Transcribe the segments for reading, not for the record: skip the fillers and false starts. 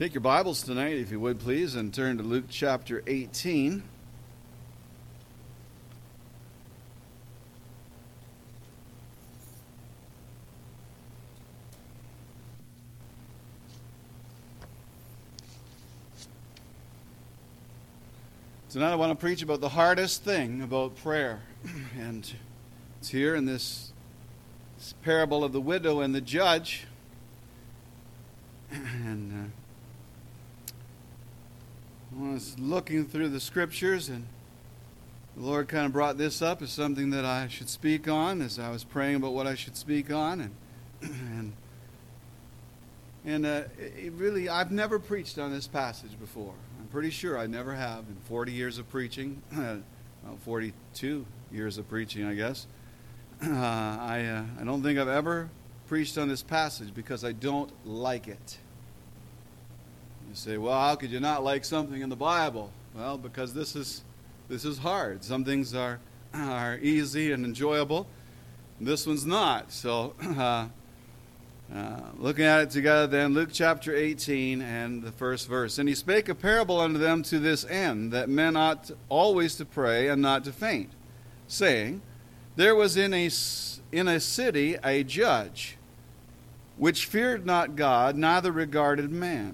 Take your Bibles tonight, if you would please, and turn to Luke chapter 18. Tonight I want to preach about the hardest thing about prayer. And it's here in this parable of the widow and the judge. And I was looking through the scriptures, and the Lord kind of brought this up as something that I should speak on as I was praying about what I should speak on. And really, I've never preached on this passage before. I'm pretty sure I never have in 40 years of preaching, 42 years of preaching, I guess. I don't think I've ever preached on this passage because I don't like it. You say, well, how could you not like something in the Bible? Well, because this is hard. Some things are easy and enjoyable, and this one's not. So, looking at it together then, Luke chapter 18 and the first verse. And he spake a parable unto them to this end, that men ought always to pray and not to faint, saying, There was in a city a judge, which feared not God, neither regarded man.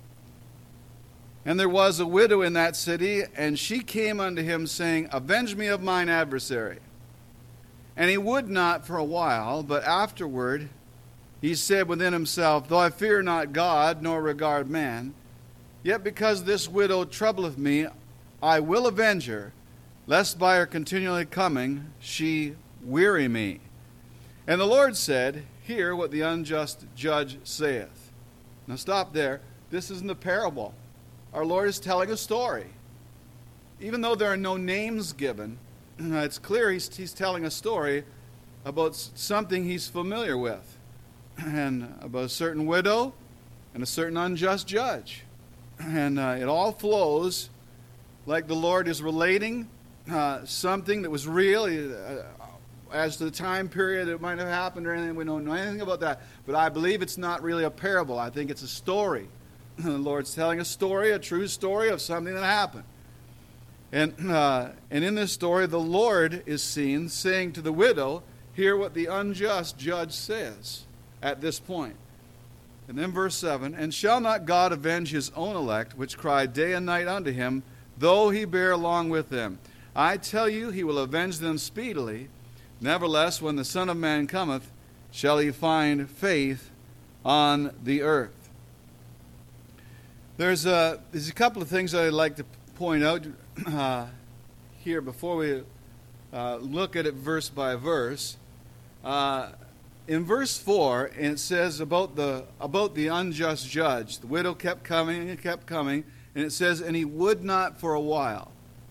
And there was a widow in that city, and she came unto him, saying, Avenge me of mine adversary. And he would not for a while, but afterward he said within himself, Though I fear not God, nor regard man, yet because this widow troubleth me, I will avenge her, lest by her continually coming she weary me. And the Lord said, Hear what the unjust judge saith. Now stop there. This isn't a parable. Our Lord is telling a story. Even though there are no names given, it's clear he's telling a story about something he's familiar with, and about a certain widow and a certain unjust judge. And it all flows like the Lord is relating something that was real as to the time period it might have happened or anything. We don't know anything about that. But I believe it's not really a parable. I think it's a story. The Lord's telling a story, a true story of something that happened. And in this story, the Lord is seen saying to the widow, Hear what the unjust judge says at this point. And then verse 7, And shall not God avenge his own elect, which cry day and night unto him, though he bear along with them? I tell you, he will avenge them speedily. Nevertheless, when the Son of Man cometh, shall he find faith on the earth? There's a couple of things I'd like to point out here before we look at it verse by verse. In verse 4, and it says about the unjust judge. The widow kept coming and kept coming, and it says, and he would not for a while.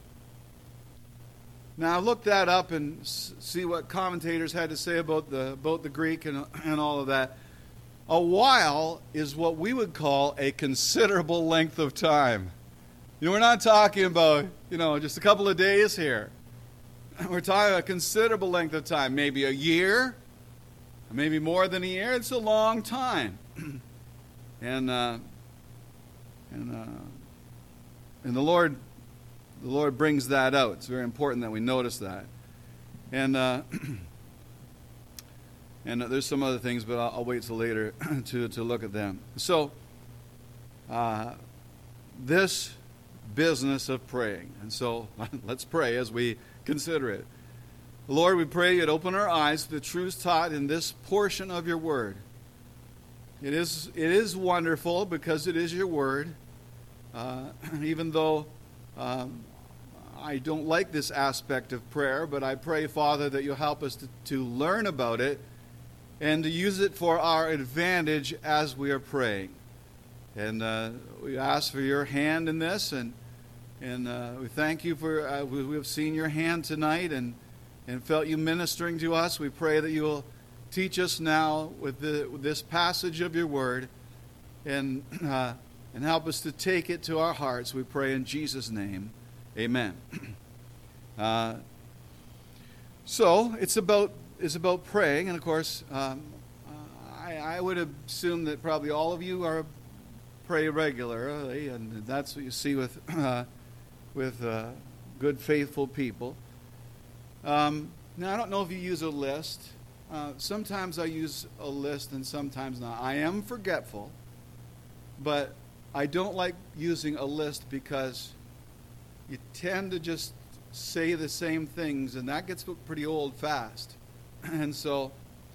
Now, look that up and see what commentators had to say about the Greek and all of that. A while is what we would call a considerable length of time. We're not talking about, just a couple of days here. We're talking about a considerable length of time, maybe a year, maybe more than a year. It's a long time. And the Lord brings that out. It's very important that we notice that. And there's some other things, but I'll wait till later to look at them. So, this business of praying. And so, let's pray as we consider it. Lord, we pray you'd open our eyes to the truths taught in this portion of your word. It is wonderful because it is your word. Even though I don't like this aspect of prayer, but I pray, Father, that you'll help us to learn about it and to use it for our advantage as we are praying. And we ask for your hand in this, and we thank you for, we have seen your hand tonight and felt you ministering to us. We pray that you will teach us now with this passage of your word and help us to take it to our hearts. We pray in Jesus' name. Amen. So it's about praying, and of course, I would assume that probably all of you are pray regularly, and that's what you see with good, faithful people. Now, I don't know if you use a list. Sometimes I use a list and sometimes not. I am forgetful, but I don't like using a list because you tend to just say the same things, and that gets pretty old fast. And so,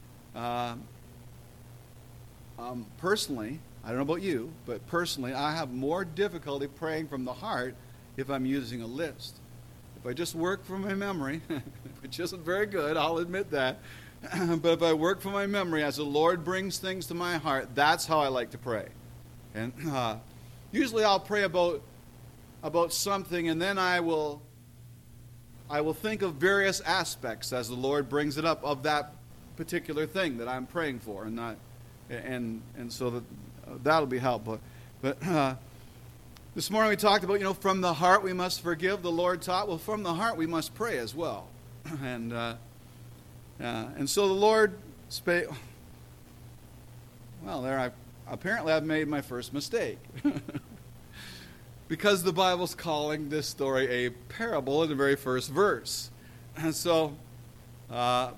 personally, I don't know about you, but personally, I have more difficulty praying from the heart if I'm using a list. If I just work from my memory, which isn't very good, I'll admit that, but if I work from my memory as the Lord brings things to my heart, that's how I like to pray. And usually I'll pray about something, and then I will think of various aspects as the Lord brings it up of that particular thing that I'm praying for, and so that'll be helpful. But this morning we talked about, from the heart we must forgive. The Lord taught, well, from the heart we must pray as well. And so the Lord spake. Well, apparently I've made my first mistake. Because the Bible's calling this story a parable in the very first verse. And so, but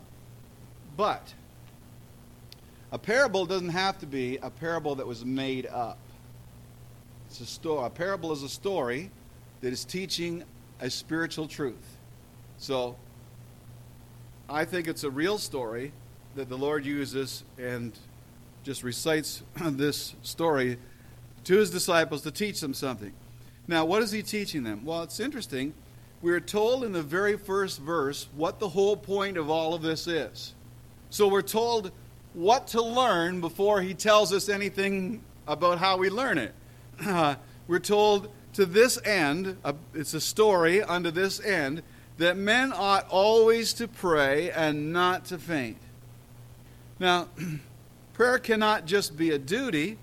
a parable doesn't have to be a parable that was made up. It's a story. A parable is a story that is teaching a spiritual truth. So, I think it's a real story that the Lord uses and just recites this story to his disciples to teach them something. Now, what is he teaching them? Well, it's interesting. We're told in the very first verse what the whole point of all of this is. So we're told what to learn before he tells us anything about how we learn it. We're told to this end, it's a story unto this end, that men ought always to pray and not to faint. Now, prayer cannot just be a duty.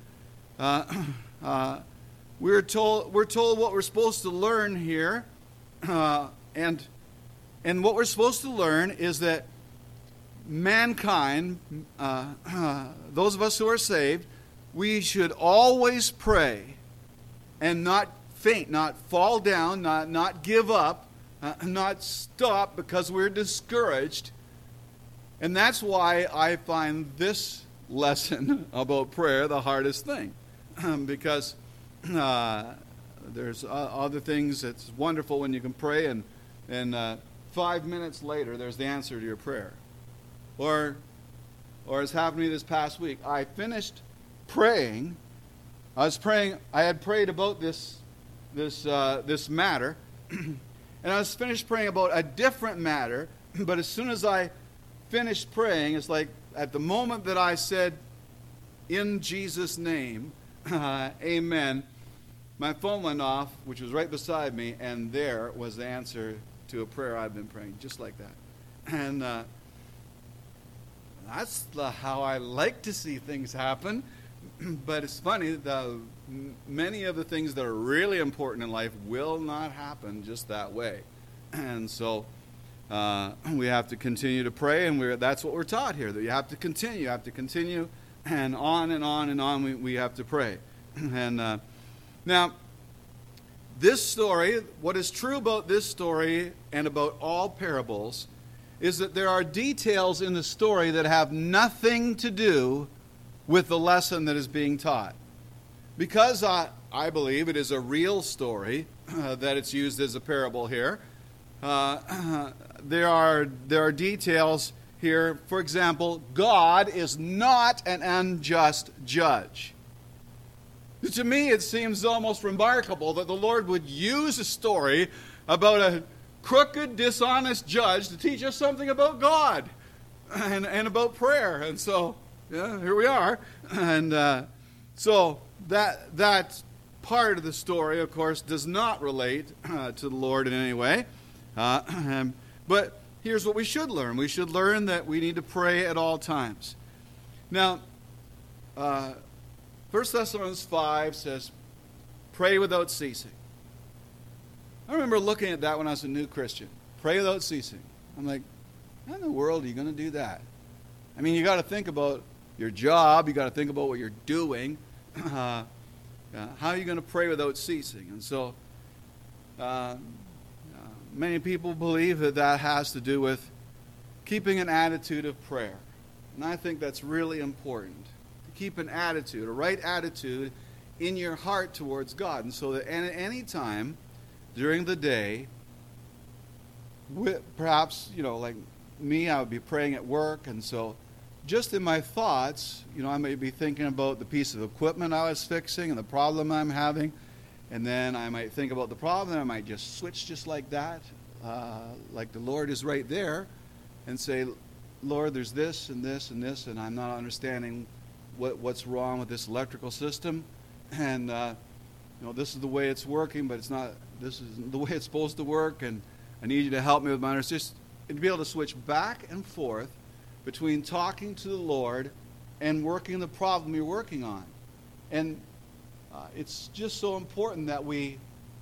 We're told what we're supposed to learn here, and what we're supposed to learn is that mankind, those of us who are saved, we should always pray and not faint, not fall down, not give up, not stop because we're discouraged. And that's why I find this lesson about prayer the hardest thing, because there's other things. It's wonderful when you can pray and 5 minutes later there's the answer to your prayer. Or as happened to me this past week, I finished praying. I had prayed about this matter, and I was finished praying about a different matter, but as soon as I finished praying, it's like at the moment that I said, "In Jesus' name, amen," my phone went off, which was right beside me, and there was the answer to a prayer I've been praying, just like that. And that's how I like to see things happen. But it's funny, many of the things that are really important in life will not happen just that way. And so we have to continue to pray, and that's what we're taught here, that you have to continue, and on and on and on we have to pray. And now, this story, what is true about this story and about all parables is that there are details in the story that have nothing to do with the lesson that is being taught. Because I believe it is a real story, that it's used as a parable here, there are details here. For example, God is not an unjust judge. To me, it seems almost remarkable that the Lord would use a story about a crooked, dishonest judge to teach us something about God and about prayer. And so, here we are. And so that part of the story, of course, does not relate to the Lord in any way. But here's what we should learn. We should learn that we need to pray at all times. Now, 1 Thessalonians 5 says, pray without ceasing. I remember looking at that when I was a new Christian. Pray without ceasing. I'm like, how in the world are you going to do that? I mean, you got to think about your job. You got to think about what you're doing. How are you going to pray without ceasing? And so many people believe that that has to do with keeping an attitude of prayer. And I think that's really important. To keep an attitude, a right attitude in your heart towards God. And so that at any time during the day, perhaps, like me, I would be praying at work, and so just in my thoughts, I may be thinking about the piece of equipment I was fixing and the problem I'm having, and then I might think about the problem, and I might just switch just like that, like the Lord is right there, and say, Lord, there's this and this and this, and I'm not understanding what's wrong with this electrical system, and this is the way it's working, but this is the way it's supposed to work, and I need you to help me with my understanding. Just to be able to switch back and forth between talking to the Lord and working the problem you're working on. And it's just so important that we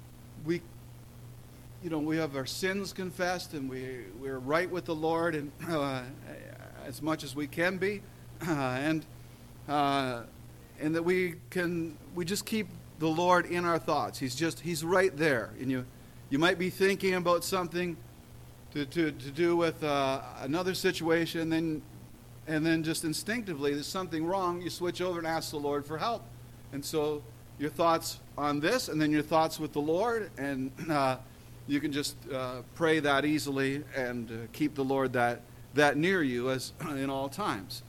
have our sins confessed, and we're right with the Lord, and as much as we can be, and that we just keep the Lord in our thoughts. He's right there, and you might be thinking about something to do with another situation, and then just instinctively there's something wrong. You switch over and ask the Lord for help, and so your thoughts on this, and then your thoughts with the Lord, and you can just pray that easily and keep the Lord that near you as in all times,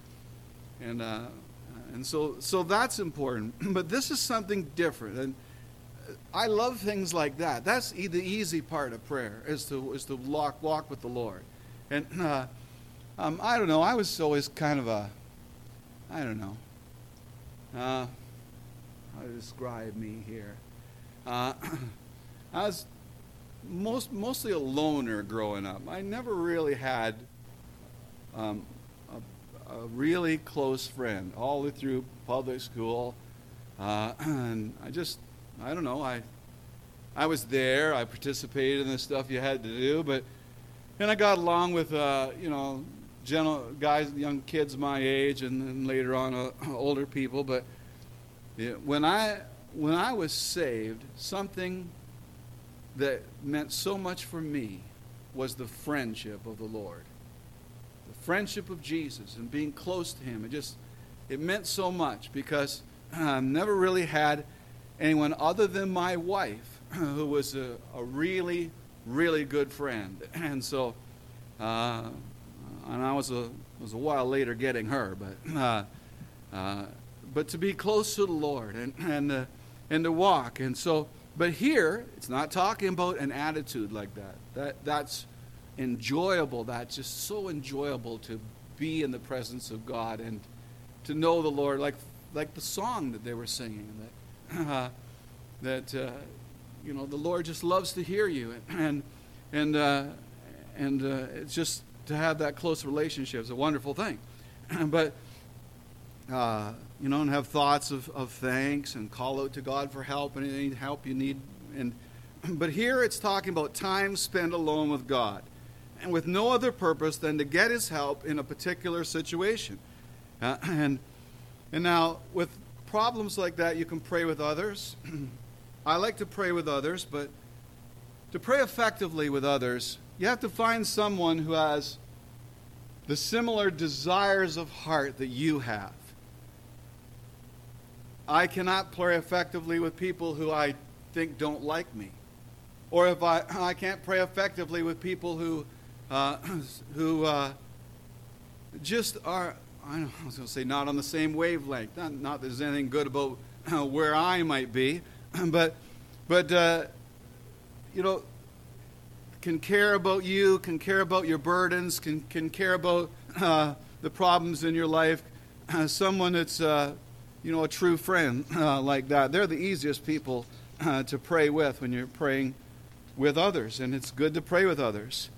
and so that's important. But this is something different, and I love things like that. That's the easy part of prayer, is to walk with the Lord. And I don't know. I was always kind of I don't know how to describe me here. I was mostly a loner growing up. I never really had a really close friend all the way through public school, and I don't know. I was there. I participated in the stuff you had to do, and I got along with guys, young kids my age, and then later on older people. But when I was saved, something that meant so much for me was the friendship of the Lord, the friendship of Jesus, and being close to Him. It meant so much, because I never really had anyone other than my wife who was a really, really good friend. And so, and I was a while later getting her, but to be close to the Lord and to walk. And so, but here it's not talking about an attitude like that. That's enjoyable. That's just so enjoyable to be in the presence of God and to know the Lord, like the song that they were singing. That the Lord just loves to hear you, and it's just to have that close relationship is a wonderful thing. But and have thoughts of thanks and call out to God for help and any help you need. But here it's talking about time spent alone with God, and with no other purpose than to get His help in a particular situation. And now with problems like that, you can pray with others. I like to pray with others, but to pray effectively with others, you have to find someone who has the similar desires of heart that you have. I cannot pray effectively with people who I think don't like me, or if I can't pray effectively with people who just are, I was going to say, not on the same wavelength. Not that there's anything good about where I might be, but can care about you, can care about your burdens, can care about the problems in your life. Someone that's a true friend like that. They're the easiest people to pray with when you're praying with others, and it's good to pray with others.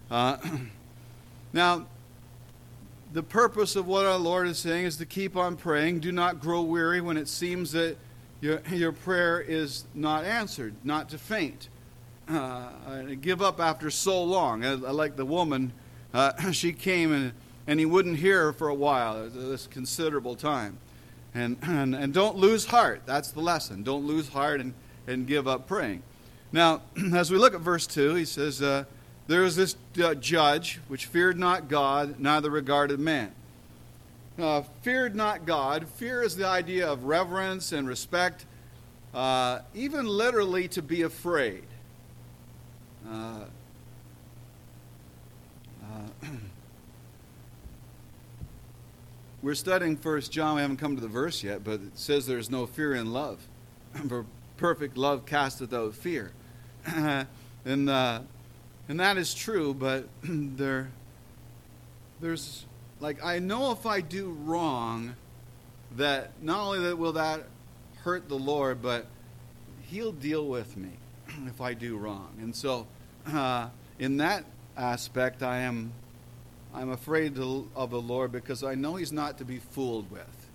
Now, the purpose of what our Lord is saying is to keep on praying. Do not grow weary when it seems that your prayer is not answered, not to faint. Give up after so long. I like the woman, she came and he wouldn't hear her for a while, this considerable time. And don't lose heart. That's the lesson. Don't lose heart and give up praying. Now, as we look at verse 2, he says, there was this judge which feared not God, neither regarded man. Feared not God. Fear is the idea of reverence and respect, even literally to be afraid. We're studying 1 John. We haven't come to the verse yet, but it says there's no fear in love. For perfect love casteth out fear. And that is true, but there's, like, I know if I do wrong, that not only that will that hurt the Lord, but He'll deal with me if I do wrong. And so, in that aspect, I'm afraid of the Lord, because I know He's not to be fooled with.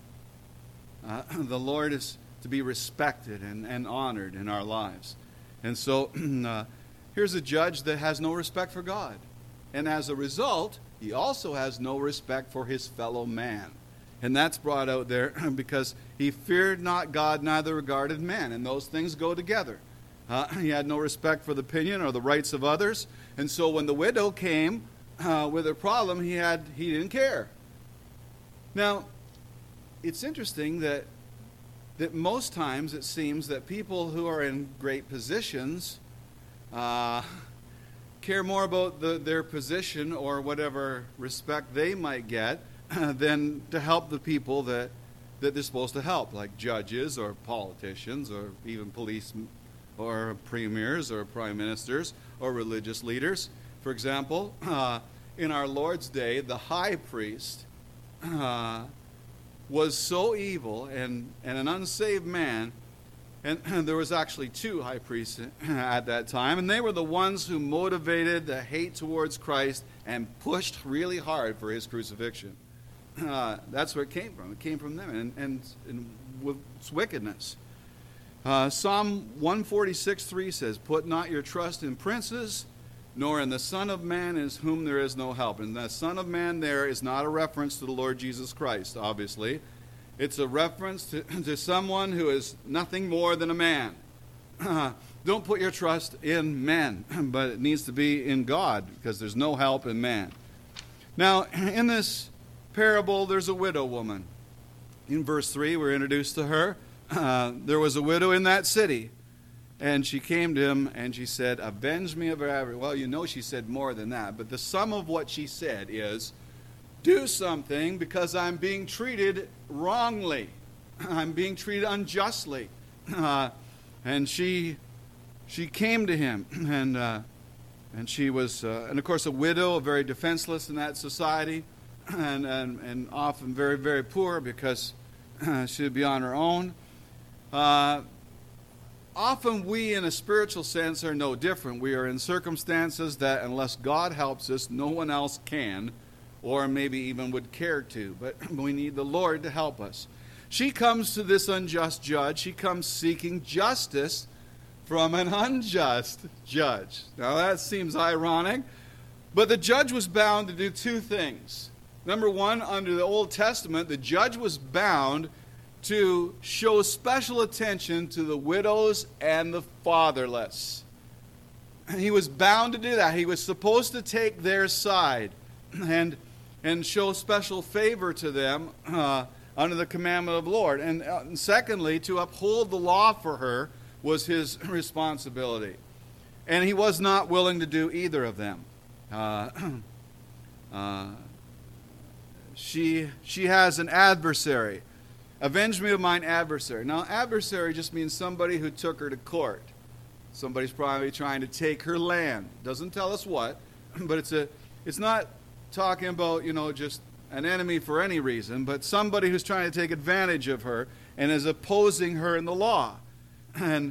The Lord is to be respected and honored in our lives. And so, here's a judge that has no respect for God. And as a result, he also has no respect for his fellow man. And that's brought out there because he feared not God, neither regarded man. And those things go together. He had no respect for the opinion or the rights of others. And so when the widow came with her problem, he didn't care. Now, it's interesting that most times it seems that people who are in great positions care more about their position or whatever respect they might get than to help the people that they're supposed to help, like judges or politicians or even police or premiers or prime ministers or religious leaders. For example, in our Lord's day, the high priest was so evil and an unsaved man, and there was actually two high priests at that time, and they were the ones who motivated the hate towards Christ and pushed really hard for his crucifixion. That's where it came from. It came from them, and it's wickedness. Psalm 146:3 says, "Put not your trust in princes, nor in the Son of Man, in whom there is no help." And the Son of Man there is not a reference to the Lord Jesus Christ, obviously. It's a reference to someone who is nothing more than a man. Don't put your trust in men, but it needs to be in God, because there's no help in man. Now, in this parable, there's a widow woman. In verse 3, we're introduced to her. There was a widow in that city, and she came to him, and she said, "Avenge me of her avarice." Well, you know she said more than that, but the sum of what she said is, do something because I'm being treated wrongly. I'm being treated unjustly. And she came to him, and she was, and of course, a widow, very defenseless in that society, and often very, very poor because she would be on her own. Often we, in a spiritual sense, are no different. We are in circumstances that, unless God helps us, no one else can, or maybe even would care to. But we need the Lord to help us. She comes to this unjust judge. She comes seeking justice from an unjust judge. Now that seems ironic, but the judge was bound to do two things. Number one, under the Old Testament, the judge was bound to show special attention to the widows and the fatherless. He was bound to do that. He was supposed to take their side and show special favor to them under the commandment of the Lord. And secondly, to uphold the law for her was his responsibility. And he was not willing to do either of them. She has an adversary. Avenge me of mine adversary. Now, adversary just means somebody who took her to court. Somebody's probably trying to take her land. Doesn't tell us what, but it's not talking about, just an enemy for any reason, but somebody who's trying to take advantage of her and is opposing her in the law. And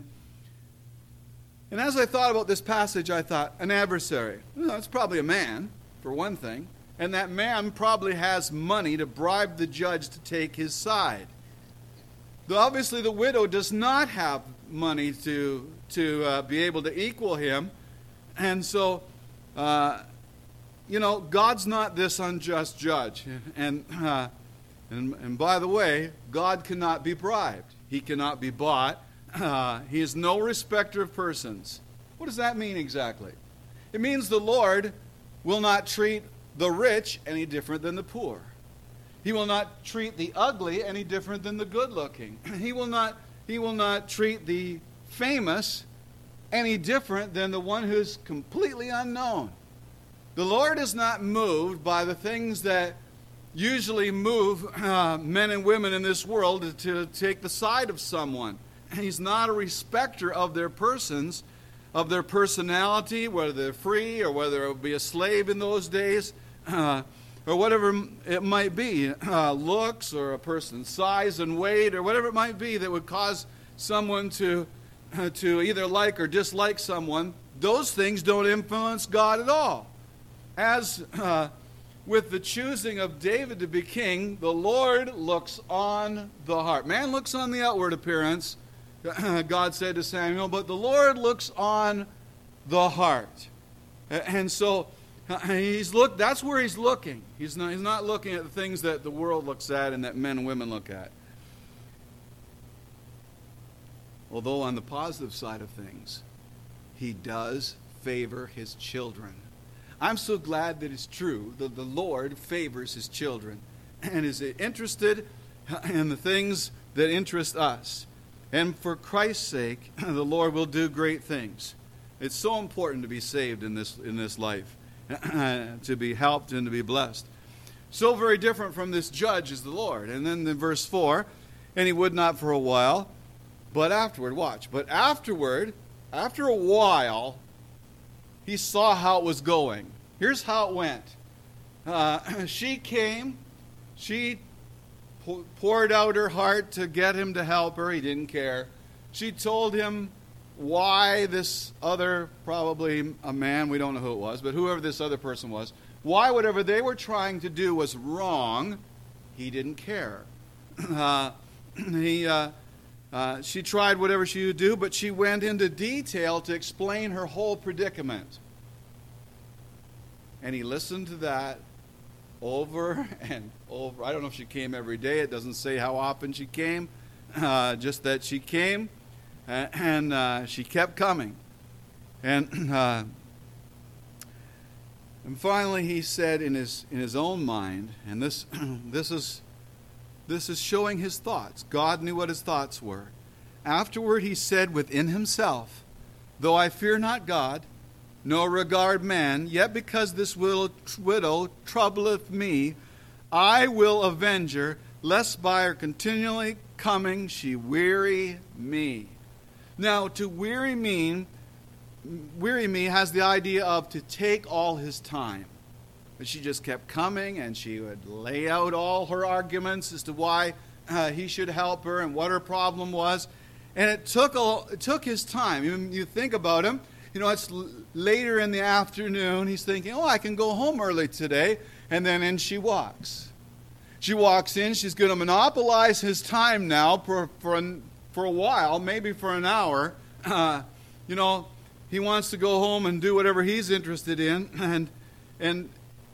as I thought about this passage, I thought, an adversary. Well, it's probably a man, for one thing. And that man probably has money to bribe the judge to take his side. Obviously, the widow does not have money to be able to equal him. And so, God's not this unjust judge. And And by the way, God cannot be bribed. He cannot be bought. He is no respecter of persons. What does that mean exactly? It means the Lord will not treat the rich any different than the poor. He will not treat the ugly any different than the good-looking. He will not treat the famous any different than the one who's completely unknown. The Lord is not moved by the things that usually move men and women in this world to take the side of someone. He's not a respecter of their persons, of their personality, whether they're free or whether it would be a slave in those days, or whatever it might be, looks or a person's size and weight or whatever it might be that would cause someone to either like or dislike someone. Those things don't influence God at all. As with the choosing of David to be king, the Lord looks on the heart. Man looks on the outward appearance, God said to Samuel, but the Lord looks on the heart. And so that's where he's looking. He's not looking at the things that the world looks at and that men and women look at. Although on the positive side of things, he does favor his children. I'm so glad that it's true that the Lord favors his children and is interested in the things that interest us. And for Christ's sake, the Lord will do great things. It's so important to be saved in this life, to be helped and to be blessed. So very different from this judge is the Lord. And then in verse 4, and he would not for a while, but afterward, watch, but afterward, after a while, he saw how it was going. Here's how it went. She came, she poured out her heart to get him to help her. He didn't care. She told him why this other, probably a man, we don't know who it was, but whoever this other person was, why whatever they were trying to do was wrong. He didn't care. She tried whatever she would do, but she went into detail to explain her whole predicament. And he listened to that over and over. I don't know if she came every day. It doesn't say how often she came. Just that she came, and she kept coming. And finally he said in his own mind, and this is showing his thoughts. God knew what his thoughts were. Afterward he said within himself, though I fear not God, nor regard man, yet because this widow troubleth me, I will avenge her, lest by her continually coming she weary me. Now, to weary me has the idea of to take all his time. But she just kept coming, and she would lay out all her arguments as to why he should help her and what her problem was. And it took his time. You think about him. It's later in the afternoon. He's thinking, I can go home early today. And then in she walks. She walks in. She's going to monopolize his time now for a while, maybe for an hour. He wants to go home and do whatever he's interested in. And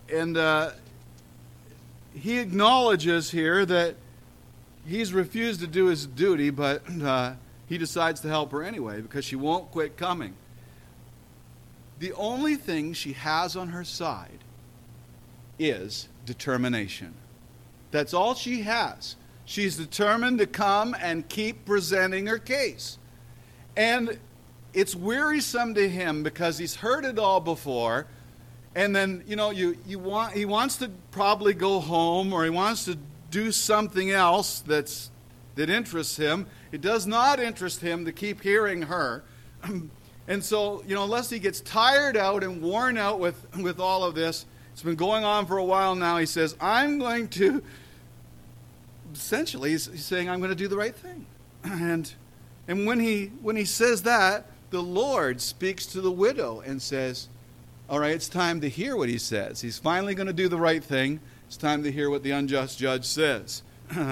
he acknowledges here that he's refused to do his duty, but he decides to help her anyway because she won't quit coming. The only thing she has on her side is determination. That's all she has. She's determined to come and keep presenting her case. And it's wearisome to him because he's heard it all before. And then, he wants to probably go home, or he wants to do something else that interests him. It does not interest him to keep hearing her. And so, unless he gets tired out and worn out with all of this, it's been going on for a while now, he says, I'm going to, essentially, he's saying, I'm going to do the right thing. And when he says that, the Lord speaks to the widow and says, all right, it's time to hear what he says. He's finally going to do the right thing. It's time to hear what the unjust judge says.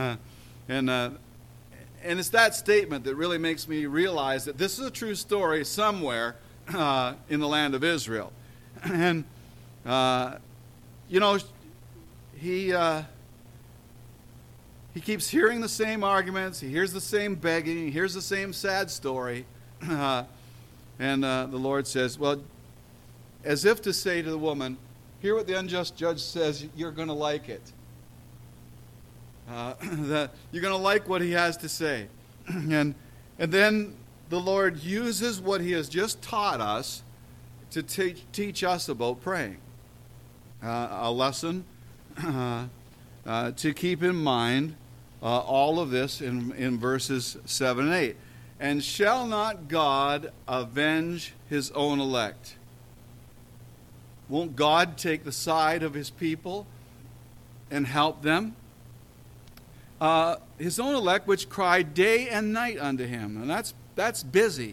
And it's that statement that really makes me realize that this is a true story somewhere in the land of Israel. And, he keeps hearing the same arguments. He hears the same begging. He hears the same sad story. And the Lord says, well, as if to say to the woman, hear what the unjust judge says, you're going to like it. That you're going to like what he has to say. And then the Lord uses what he has just taught us to teach us about praying. A lesson to keep in mind all of this in verses 7 and 8. And shall not God avenge his own elect? Won't God take the side of his people and help them? His own elect which cry day and night unto him. And that's busy.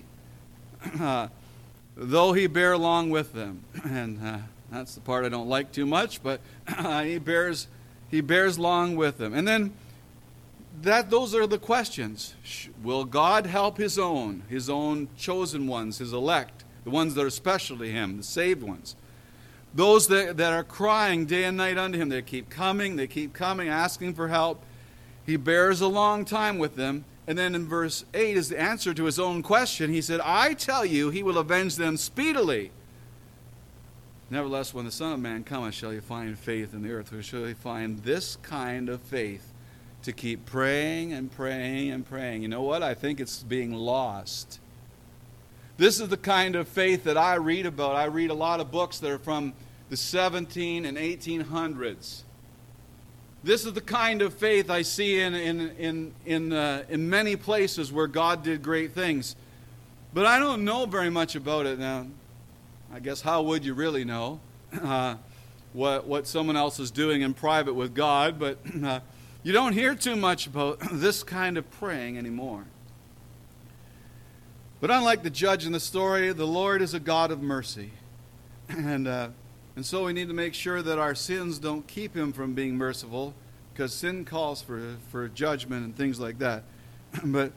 Though he bear long with them. And that's the part I don't like too much, but he bears long with them. And then those are the questions. Will God help his own chosen ones, his elect, the ones that are special to him, the saved ones? Those that are crying day and night unto him, they keep coming, asking for help. He bears a long time with them. And then in verse 8 is the answer to his own question. He said, I tell you, he will avenge them speedily. Nevertheless, when the Son of Man cometh, shall he find faith in the earth? Or shall he find this kind of faith to keep praying and praying and praying? You know what? I think it's being lost. This is the kind of faith that I read about. I read a lot of books that are from the 17 and 1800s. This is the kind of faith I see in many places where God did great things. But I don't know very much about it now. I guess how would you really know what someone else is doing in private with God? But you don't hear too much about this kind of praying anymore. But unlike the judge in the story, the Lord is a God of mercy. And so we need to make sure that our sins don't keep him from being merciful, because sin calls for judgment and things like that. But,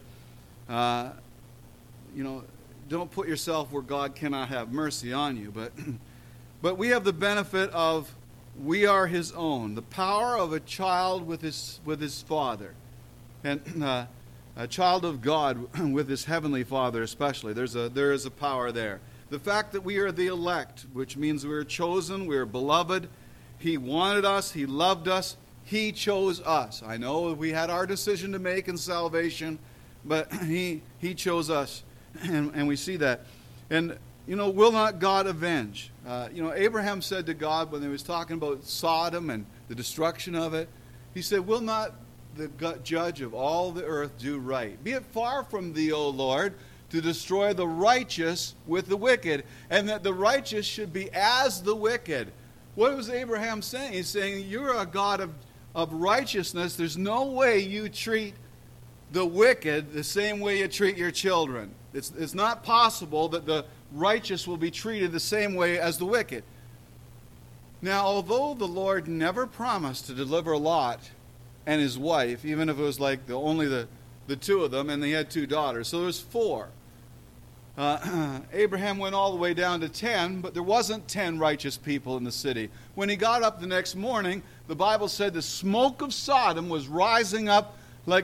don't put yourself where God cannot have mercy on you. But we have the benefit of we are his own, the power of a child with his father, and a child of God with his heavenly Father especially. There is a power there. The fact that we are the elect, which means we are chosen, we are beloved. He wanted us, he loved us, he chose us. I know we had our decision to make in salvation, but he chose us, and we see that. And, will not God avenge? Abraham said to God when he was talking about Sodom and the destruction of it, he said, will not the judge of all the earth do right? Be it far from thee, O Lord, to destroy the righteous with the wicked, and that the righteous should be as the wicked. What was Abraham saying? He's saying, you're a God of righteousness. There's no way you treat the wicked the same way you treat your children. It's not possible that the righteous will be treated the same way as the wicked. Now, although the Lord never promised to deliver Lot and his wife, even if it was like only the two of them, and they had 2 daughters, so there's 4. Abraham went all the way down to 10, but there wasn't 10 righteous people in the city. When he got up the next morning, the Bible said the smoke of Sodom was rising up like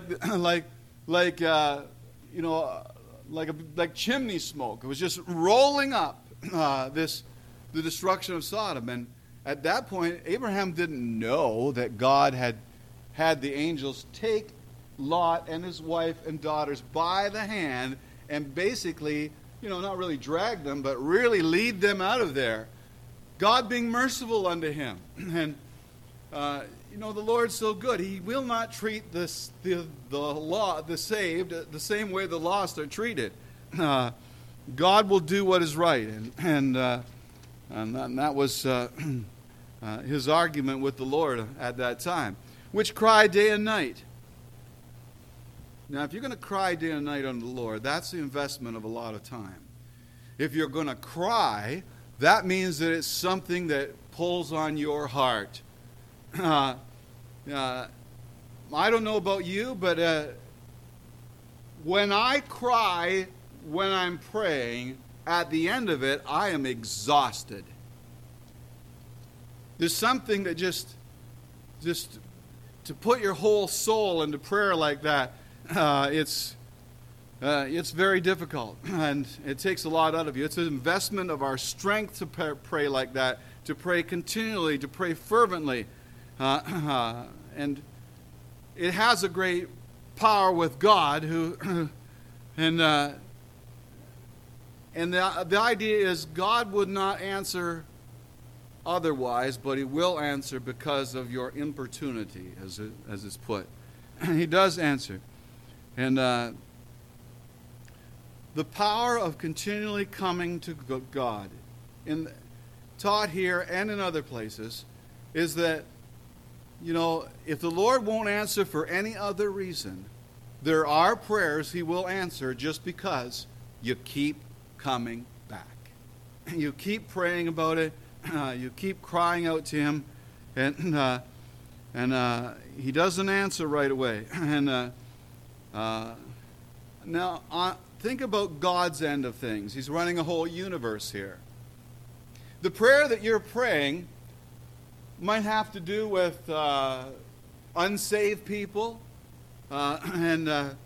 chimney smoke. It was just rolling up the destruction of Sodom. And at that point, Abraham didn't know that God had the angels take Lot and his wife and daughters by the hand and basically, not really drag them, but really lead them out of there. God being merciful unto him. And, the Lord's so good. He will not treat the saved the same way the lost are treated. God will do what is right. And that was his argument with the Lord at that time. Which cry day and night. Now, if you're going to cry day and night unto the Lord, that's the investment of a lot of time. If you're going to cry, that means that it's something that pulls on your heart. I don't know about you, but when I cry when I'm praying, at the end of it, I am exhausted. There's something that just to put your whole soul into prayer like that, it's very difficult, and it takes a lot out of you. It's an investment of our strength to pray like that, to pray continually, to pray fervently, and it has a great power with God, who, and the idea is God would not answer otherwise, but He will answer because of your importunity, as it's put. He does answer, and the power of continually coming to God, taught here and in other places, is that, if the Lord won't answer for any other reason, there are prayers He will answer just because you keep coming back. You keep praying about it. You keep crying out to Him, and He doesn't answer right away. And now, think about God's end of things. He's running a whole universe here. The prayer that you're praying might have to do with unsaved people, and the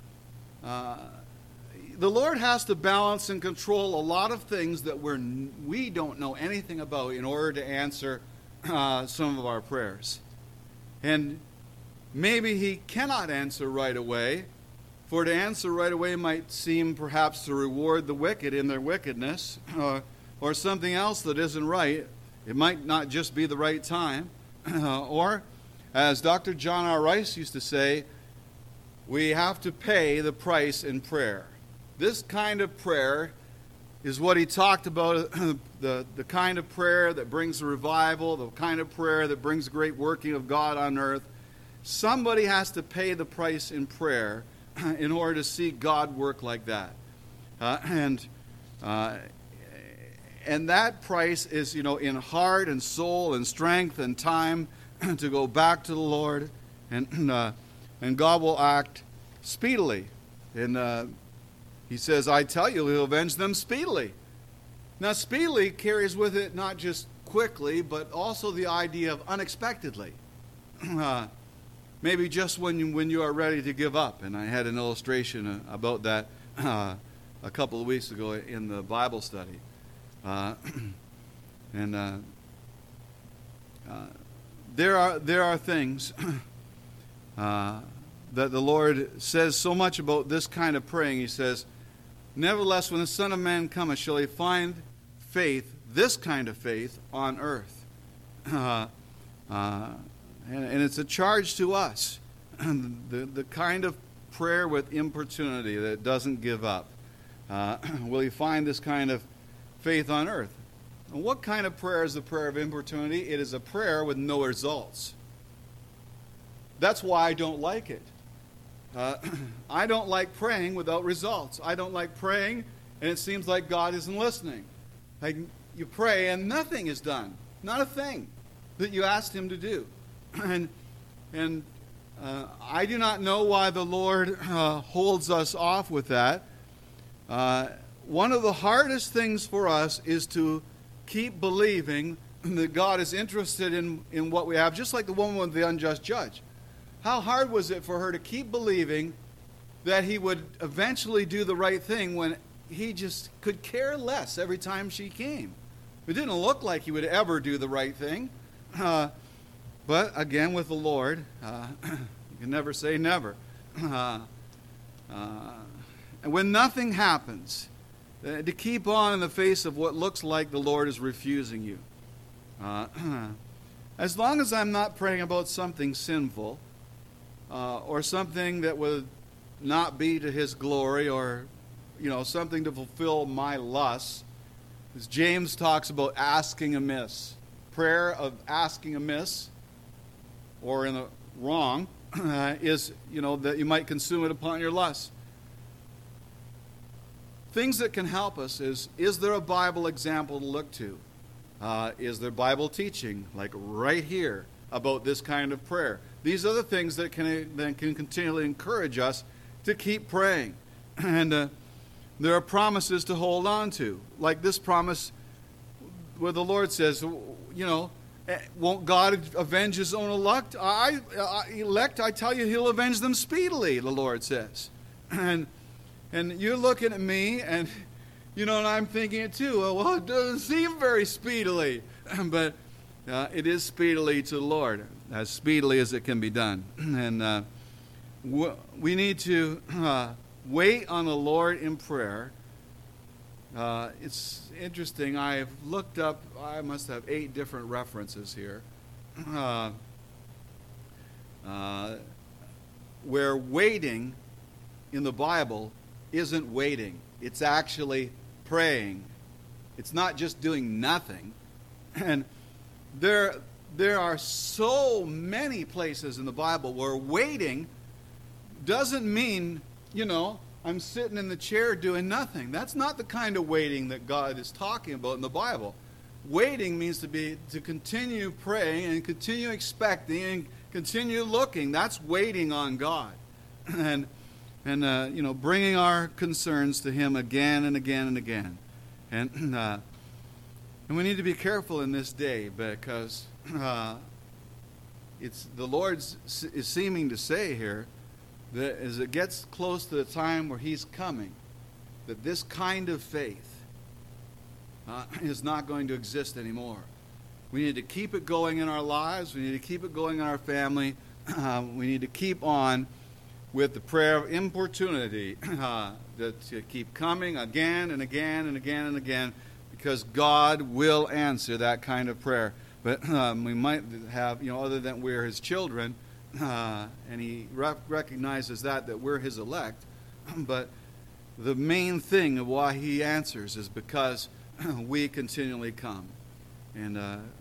Lord has to balance and control a lot of things that we don't know anything about in order to answer some of our prayers. And maybe He cannot answer right away, for to answer right away might seem perhaps to reward the wicked in their wickedness, or something else that isn't right. It might not just be the right time. Or, as Dr. John R. Rice used to say, we have to pay the price in prayer. This kind of prayer is what he talked about, the kind of prayer that brings a revival, the kind of prayer that brings a great working of God on earth. Somebody has to pay the price in prayer in order to see God work like that. And that price is, in heart and soul and strength and time to go back to the Lord, and God will act speedily. And He says, I tell you, He'll avenge them speedily. Now, speedily carries with it not just quickly, but also the idea of unexpectedly. Maybe just when you are ready to give up. And I had an illustration about that a couple of weeks ago in the Bible study. There are things that the Lord says so much about this kind of praying. He says, nevertheless, when the Son of Man cometh, shall He find faith, this kind of faith, on earth? And it's a charge to us, the kind of prayer with importunity that doesn't give up. Will He find this kind of faith on earth? And what kind of prayer is the prayer of importunity? It is a prayer with no results. That's why I don't like it. I don't like praying without results. I don't like praying and it seems like God isn't listening. Like you pray and nothing is done. Not a thing that you asked Him to do. And I do not know why the Lord holds us off with that. One of the hardest things for us is to keep believing that God is interested in what we have, just like the woman with the unjust judge. How hard was it for her to keep believing that He would eventually do the right thing when He just could care less every time she came? It didn't look like He would ever do the right thing. But again, with the Lord, you can never say never. And when nothing happens, to keep on in the face of what looks like the Lord is refusing you. As long as I'm not praying about something sinful, or something that would not be to His glory, or something to fulfill my lusts, as James talks about asking amiss. Prayer of asking amiss, or in the wrong, is that you might consume it upon your lusts. Things that can help us is there a Bible example to look to? Is there Bible teaching, like right here, about this kind of prayer? These are the things that can continually encourage us to keep praying. And there are promises to hold on to, like this promise where the Lord says, Won't God avenge his own elect? I tell you, he'll avenge them speedily, the Lord says. And you're looking at me, and and I'm thinking it too. Well, it doesn't seem very speedily. But it is speedily to the Lord, as speedily as it can be done. And we need to wait on the Lord in prayer. It's interesting. I've looked up, I must have 8 different references here, where waiting in the Bible isn't waiting. It's actually praying. It's not just doing nothing. And there are so many places in the Bible where waiting doesn't mean, I'm sitting in the chair doing nothing. That's not the kind of waiting that God is talking about in the Bible. Waiting means to continue praying and continue expecting and continue looking. That's waiting on God. And bringing our concerns to Him again and again and again. And we need to be careful in this day, because it's the Lord is seeming to say here that as it gets close to the time where He's coming, that this kind of faith is not going to exist anymore. We need to keep it going in our lives. We need to keep it going in our family. We need to keep on with the prayer of importunity, to keep coming again and again and again and again, because God will answer that kind of prayer. But we might have, other than we're His children, and He recognizes that we're His elect. But the main thing of why He answers is because we continually come. And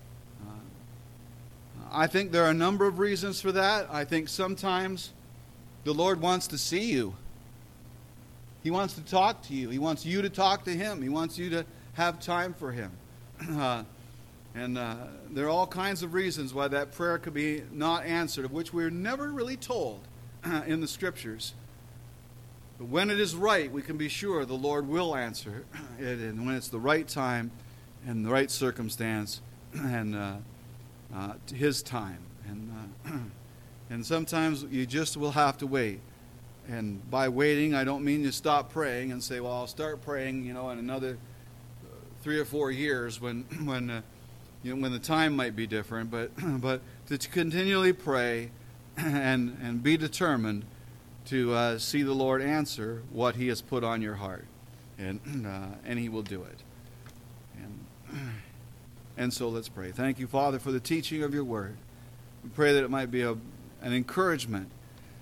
I think there are a number of reasons for that. I think sometimes the Lord wants to see you. He wants to talk to you. He wants you to talk to Him. He wants you to have time for Him. And there are all kinds of reasons why that prayer could be not answered, of which we're never really told in the Scriptures. But when it is right, we can be sure the Lord will answer it, and when it's the right time and the right circumstance and His time. And sometimes you just will have to wait. And by waiting, I don't mean you stop praying and say, well, I'll start praying, in another 3 or 4 years when the time might be different. But to continually pray and be determined to see the Lord answer what He has put on your heart. And He will do it. And so let's pray. Thank you, Father, for the teaching of your word. We pray that it might be an encouragement.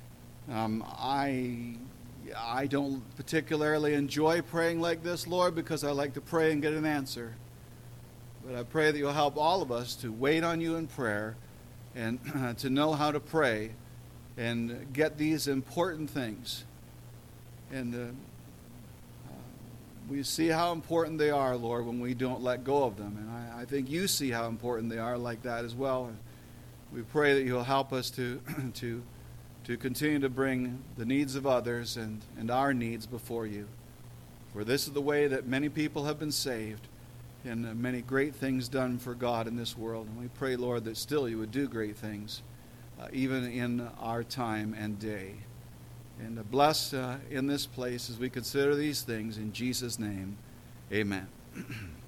I don't particularly enjoy praying like this, Lord, because I like to pray and get an answer. But I pray that you'll help all of us to wait on you in prayer and to know how to pray and get these important things. And we see how important they are, Lord, when we don't let go of them. And I think you see how important they are like that as well. And we pray that you'll help us to continue to bring the needs of others and our needs before you. For this is the way that many people have been saved and many great things done for God in this world. And we pray, Lord, that still you would do great things, even in our time and day. And bless in this place as we consider these things. In Jesus' name, amen.